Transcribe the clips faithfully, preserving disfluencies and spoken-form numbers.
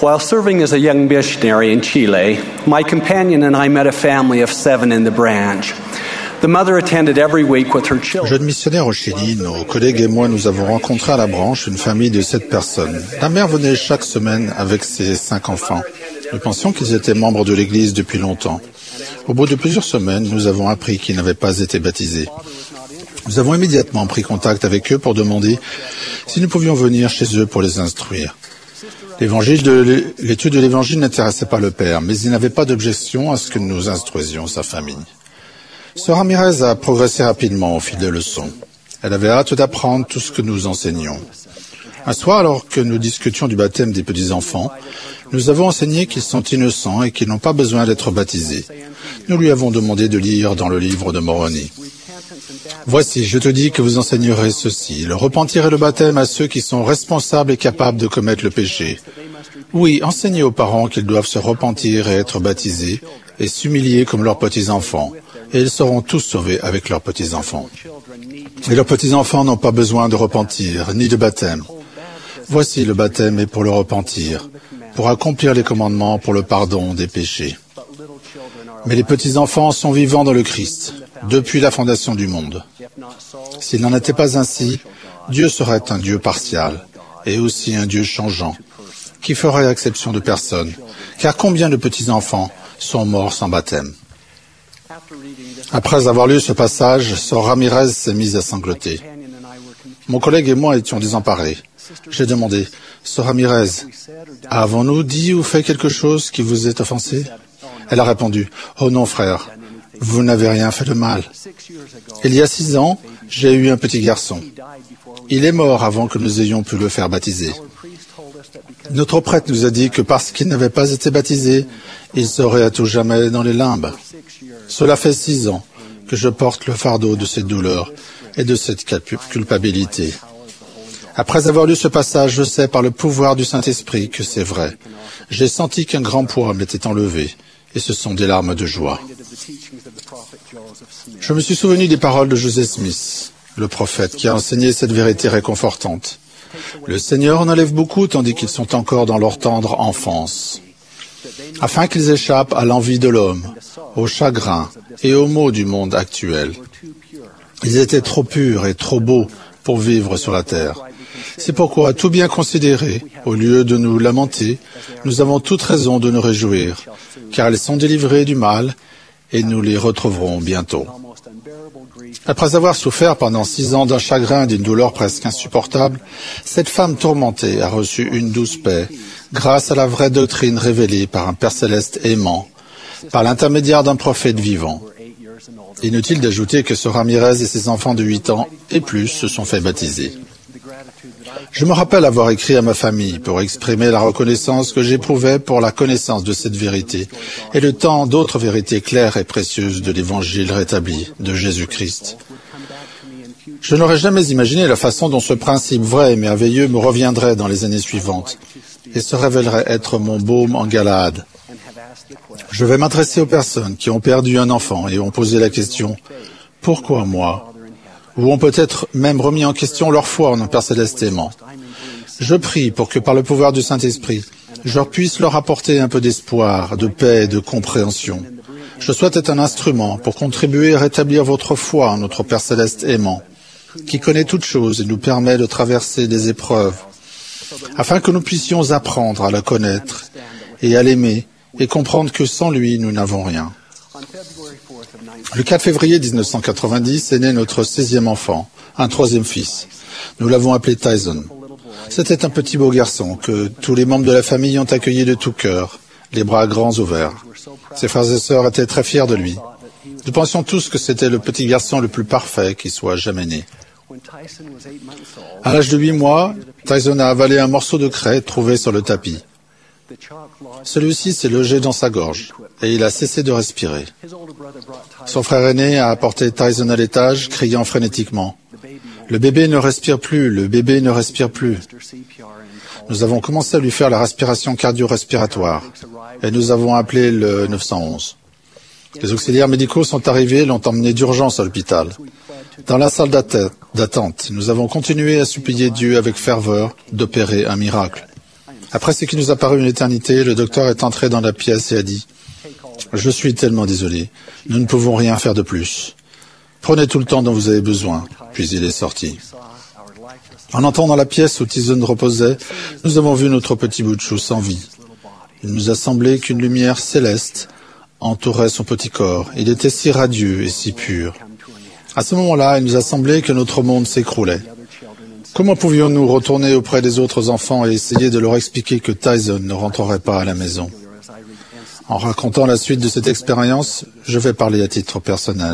While serving as a young missionary in Chile, my companion and I met a family of seven in the branch. The mother attended every week with her children. Jeune missionnaire au Chili, nos collègues et moi, nous avons rencontré à la branche une famille de sept personnes. La mère venait chaque semaine avec ses cinq enfants. Nous pensions qu'ils étaient membres de l'Église depuis longtemps. Au bout de plusieurs semaines, nous avons appris qu'ils n'avaient pas été baptisés. Nous avons immédiatement pris contact avec eux pour demander si nous pouvions venir chez eux pour les instruire. L'évangile de, l'étude de l'Évangile n'intéressait pas le père, mais il n'avait pas d'objection à ce que nous instruisions sa famille. Sœur Ramirez a progressé rapidement au fil des leçons. Elle avait hâte d'apprendre tout ce que nous enseignions. Un soir, alors que nous discutions du baptême des petits-enfants, nous avons enseigné qu'ils sont innocents et qu'ils n'ont pas besoin d'être baptisés. Nous lui avons demandé de lire dans le livre de Moroni. « Voici, je te dis que vous enseignerez ceci, le repentir et le baptême à ceux qui sont responsables et capables de commettre le péché. Oui, enseignez aux parents qu'ils doivent se repentir et être baptisés et s'humilier comme leurs petits-enfants. Et ils seront tous sauvés avec leurs petits-enfants. Et leurs petits-enfants n'ont pas besoin de repentir, ni de baptême. Voici le baptême est pour le repentir, pour accomplir les commandements pour le pardon des péchés. Mais les petits-enfants sont vivants dans le Christ, depuis la fondation du monde. S'il n'en était pas ainsi, Dieu serait un Dieu partial, et aussi un Dieu changeant, qui ferait exception de personne, car combien de petits-enfants sont morts sans baptême? Après avoir lu ce passage, Sœur Ramirez s'est mise à sangloter. Mon collègue et moi étions désemparés. J'ai demandé, « Sœur Ramirez, avons-nous dit ou fait quelque chose qui vous ait offensé ?» Elle a répondu, « Oh non, frère, vous n'avez rien fait de mal. Il y a six ans, j'ai eu un petit garçon. Il est mort avant que nous ayons pu le faire baptiser. Notre prêtre nous a dit que parce qu'il n'avait pas été baptisé, il serait à tout jamais dans les limbes. Cela fait six ans que je porte le fardeau de cette douleur et de cette culpabilité. Après avoir lu ce passage, je sais par le pouvoir du Saint-Esprit que c'est vrai. J'ai senti qu'un grand poids m'était enlevé, et ce sont des larmes de joie. Je me suis souvenu des paroles de Joseph Smith, le prophète, qui a enseigné cette vérité réconfortante. Le Seigneur en enlève beaucoup tandis qu'ils sont encore dans leur tendre enfance, afin qu'ils échappent à l'envie de l'homme, au chagrin et aux maux du monde actuel. Ils étaient trop purs et trop beaux pour vivre sur la terre. C'est pourquoi, tout bien considéré, au lieu de nous lamenter, nous avons toute raison de nous réjouir, car ils sont délivrés du mal et nous les retrouverons bientôt. Après avoir souffert pendant six ans d'un chagrin et d'une douleur presque insupportable, cette femme tourmentée a reçu une douce paix grâce à la vraie doctrine révélée par un Père céleste aimant, par l'intermédiaire d'un prophète vivant. Inutile d'ajouter que Sœur Ramirez et ses enfants de huit ans et plus se sont fait baptiser. Je me rappelle avoir écrit à ma famille pour exprimer la reconnaissance que j'éprouvais pour la connaissance de cette vérité et le tant d'autres vérités claires et précieuses de l'Évangile rétabli de Jésus-Christ. Je n'aurais jamais imaginé la façon dont ce principe vrai et merveilleux me reviendrait dans les années suivantes et se révélerait être mon baume en Galaad. Je vais m'adresser aux personnes qui ont perdu un enfant et ont posé la question « Pourquoi moi ?» ou ont peut-être même remis en question leur foi en un Père céleste aimant. Je prie pour que par le pouvoir du Saint-Esprit, je puisse leur apporter un peu d'espoir, de paix et de compréhension. Je souhaite être un instrument pour contribuer à rétablir votre foi en notre Père céleste aimant, qui connaît toutes choses et nous permet de traverser des épreuves, afin que nous puissions apprendre à la connaître et à l'aimer et comprendre que sans lui, nous n'avons rien. Le quatre février mille neuf cent quatre-vingt-dix est né notre seizième enfant, un troisième fils. Nous l'avons appelé Tyson. C'était un petit beau garçon que tous les membres de la famille ont accueilli de tout cœur, les bras grands ouverts. Ses frères et sœurs étaient très fiers de lui. Nous pensions tous que c'était le petit garçon le plus parfait qui soit jamais né. À l'âge de huit mois, Tyson a avalé un morceau de craie trouvé sur le tapis. Celui-ci s'est logé dans sa gorge et il a cessé de respirer. Son frère aîné a apporté Tyson à l'étage, criant frénétiquement. « Le bébé ne respire plus, le bébé ne respire plus. » Nous avons commencé à lui faire la respiration cardio-respiratoire et nous avons appelé le neuf cent onze. Les auxiliaires médicaux sont arrivés et l'ont emmené d'urgence à l'hôpital. Dans la salle d'attente, nous avons continué à supplier Dieu avec ferveur d'opérer un miracle. Après ce qui nous a paru une éternité, le docteur est entré dans la pièce et a dit « Je suis tellement désolé, nous ne pouvons rien faire de plus. Prenez tout le temps dont vous avez besoin. » Puis il est sorti. En entrant dans la pièce où Tyson reposait, nous avons vu notre petit bout de chou sans vie. Il nous a semblé qu'une lumière céleste entourait son petit corps. Il était si radieux et si pur. À ce moment-là, il nous a semblé que notre monde s'écroulait. Comment pouvions-nous retourner auprès des autres enfants et essayer de leur expliquer que Tyson ne rentrerait pas à la maison? En racontant la suite de cette expérience, je vais parler à titre personnel.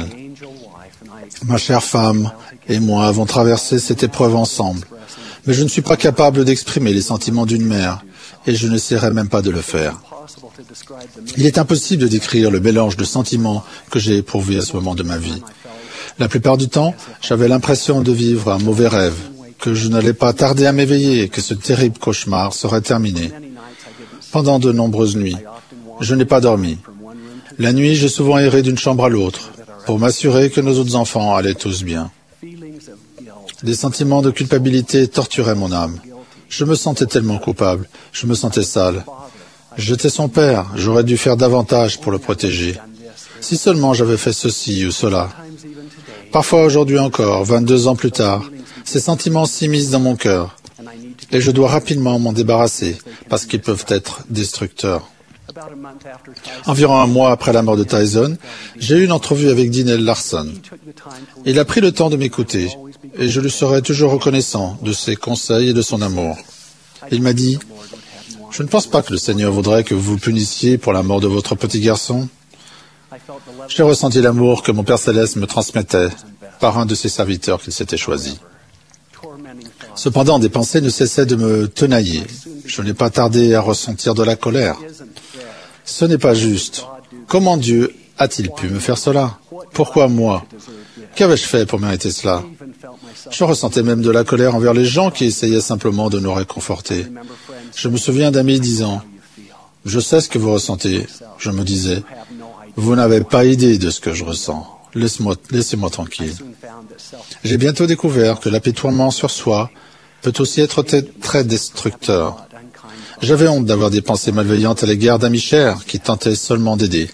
Ma chère femme et moi avons traversé cette épreuve ensemble, mais je ne suis pas capable d'exprimer les sentiments d'une mère, et je n'essaierai même pas de le faire. Il est impossible de décrire le mélange de sentiments que j'ai éprouvé à ce moment de ma vie. La plupart du temps, j'avais l'impression de vivre un mauvais rêve, que je n'allais pas tarder à m'éveiller et que ce terrible cauchemar serait terminé. Pendant de nombreuses nuits, je n'ai pas dormi. La nuit, j'ai souvent erré d'une chambre à l'autre, pour m'assurer que nos autres enfants allaient tous bien. Des sentiments de culpabilité torturaient mon âme. Je me sentais tellement coupable, je me sentais sale. J'étais son père, j'aurais dû faire davantage pour le protéger. Si seulement j'avais fait ceci ou cela. Parfois aujourd'hui encore, vingt-deux ans plus tard, ces sentiments s'immiscent dans mon cœur, et je dois rapidement m'en débarrasser, parce qu'ils peuvent être destructeurs. Environ un mois après la mort de Tyson, j'ai eu une entrevue avec Dynel Larson. Il a pris le temps de m'écouter, et je lui serai toujours reconnaissant de ses conseils et de son amour. Il m'a dit, « Je ne pense pas que le Seigneur voudrait que vous vous punissiez pour la mort de votre petit garçon. » J'ai ressenti l'amour que mon Père Céleste me transmettait par un de ses serviteurs qu'il s'était choisi. Cependant, des pensées ne cessaient de me tenailler. Je n'ai pas tardé à ressentir de la colère. Ce n'est pas juste. Comment Dieu a-t-il pu me faire cela? Pourquoi moi? Qu'avais-je fait pour mériter cela? Je ressentais même de la colère envers les gens qui essayaient simplement de nous réconforter. Je me souviens d'amis disant, « Je sais ce que vous ressentez. » Je me disais, « Vous n'avez pas idée de ce que je ressens. Laisse-moi, laissez-moi tranquille. » J'ai bientôt découvert que l'apitoiement sur soi peut aussi être très destructeur. J'avais honte d'avoir des pensées malveillantes à l'égard d'amis chers qui tentaient seulement d'aider.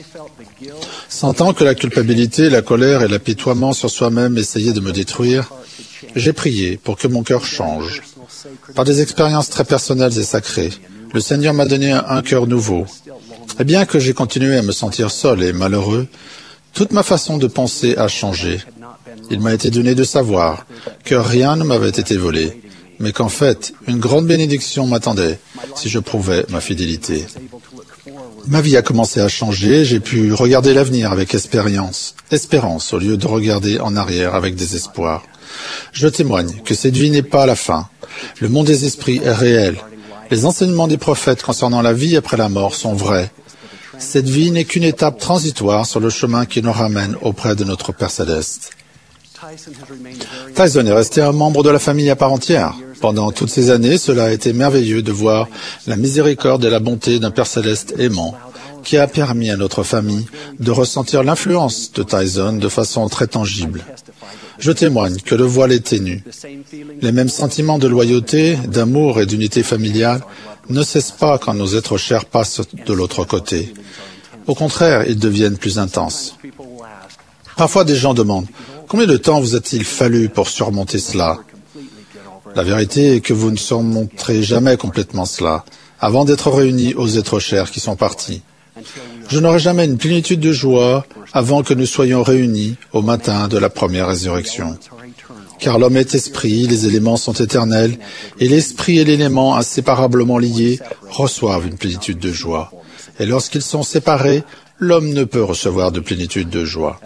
Sentant que la culpabilité, la colère et l'apitoiement sur soi-même essayaient de me détruire, j'ai prié pour que mon cœur change. Par des expériences très personnelles et sacrées, le Seigneur m'a donné un cœur nouveau. Et bien que j'ai continué à me sentir seul et malheureux, toute ma façon de penser a changé. Il m'a été donné de savoir que rien ne m'avait été volé, mais qu'en fait, une grande bénédiction m'attendait si je prouvais ma fidélité. Ma vie a commencé à changer, j'ai pu regarder l'avenir avec espérance, espérance au lieu de regarder en arrière avec désespoir. Je témoigne que cette vie n'est pas la fin. Le monde des esprits est réel. Les enseignements des prophètes concernant la vie après la mort sont vrais. Cette vie n'est qu'une étape transitoire sur le chemin qui nous ramène auprès de notre Père Céleste. Tyson est resté un membre de la famille à part entière. Pendant toutes ces années, cela a été merveilleux de voir la miséricorde et la bonté d'un Père Céleste aimant qui a permis à notre famille de ressentir l'influence de Tyson de façon très tangible. Je témoigne que le voile est ténu. Les mêmes sentiments de loyauté, d'amour et d'unité familiale ne cessent pas quand nos êtres chers passent de l'autre côté. Au contraire, ils deviennent plus intenses. Parfois, des gens demandent « Combien de temps vous a-t-il fallu pour surmonter cela ?» La vérité est que vous ne surmonterez jamais complètement cela avant d'être réunis aux êtres chers qui sont partis. Je n'aurai jamais une plénitude de joie avant que nous soyons réunis au matin de la première résurrection. Car l'homme est esprit, les éléments sont éternels, et l'esprit et l'élément inséparablement liés reçoivent une plénitude de joie. Et lorsqu'ils sont séparés, l'homme ne peut recevoir de plénitude de joie.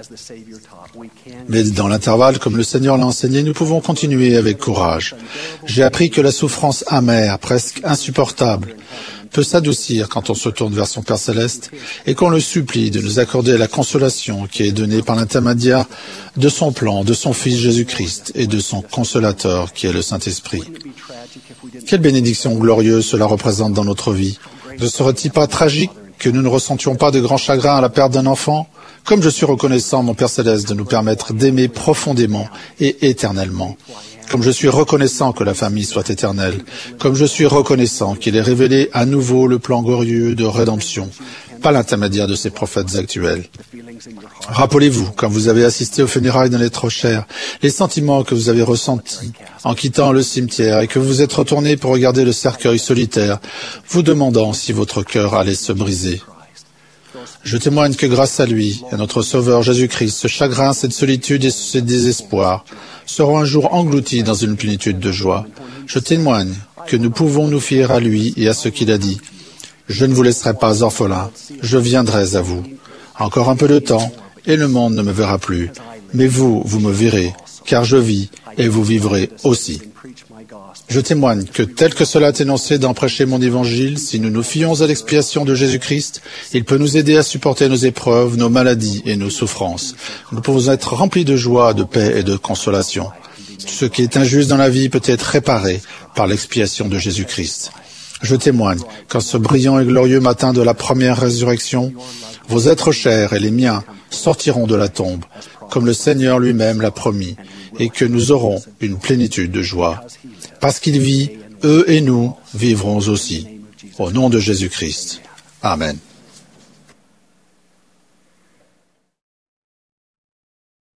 Mais dans l'intervalle, comme le Seigneur l'a enseigné, nous pouvons continuer avec courage. J'ai appris que la souffrance amère, presque insupportable, peut s'adoucir quand on se tourne vers son Père Céleste et qu'on le supplie de nous accorder la consolation qui est donnée par l'intermédiaire de son plan, de son Fils Jésus-Christ et de son consolateur qui est le Saint-Esprit. Quelle bénédiction glorieuse cela représente dans notre vie. Ne serait-il pas tragique que nous ne ressentions pas de grand chagrin à la perte d'un enfant? Comme je suis reconnaissant, mon Père Céleste, de nous permettre d'aimer profondément et éternellement. Comme je suis reconnaissant que la famille soit éternelle, comme je suis reconnaissant qu'il ait révélé à nouveau le plan glorieux de rédemption, par l'intermédiaire de ses prophètes actuels. Rappelez-vous, quand vous avez assisté aux funérailles d'un être cher, les sentiments que vous avez ressentis en quittant le cimetière et que vous êtes retourné pour regarder le cercueil solitaire, vous demandant si votre cœur allait se briser. Je témoigne que grâce à lui, à notre Sauveur Jésus-Christ, ce chagrin, cette solitude et ce désespoir seront un jour engloutis dans une plénitude de joie. Je témoigne que nous pouvons nous fier à lui et à ce qu'il a dit. Je ne vous laisserai pas orphelin, je viendrai à vous. Encore un peu de temps, et le monde ne me verra plus. Mais vous, vous me verrez, car je vis, et vous vivrez aussi. Je témoigne que, tel que cela est énoncé dans Prêcher mon évangile, si nous nous fions à l'expiation de Jésus-Christ, il peut nous aider à supporter nos épreuves, nos maladies et nos souffrances. Nous pouvons être remplis de joie, de paix et de consolation. Ce qui est injuste dans la vie peut être réparé par l'expiation de Jésus-Christ. Je témoigne qu'en ce brillant et glorieux matin de la première résurrection, vos êtres chers et les miens sortiront de la tombe, comme le Seigneur lui-même l'a promis, et que nous aurons une plénitude de joie. Parce qu'il vit, eux et nous vivrons aussi. Au nom de Jésus-Christ. Amen.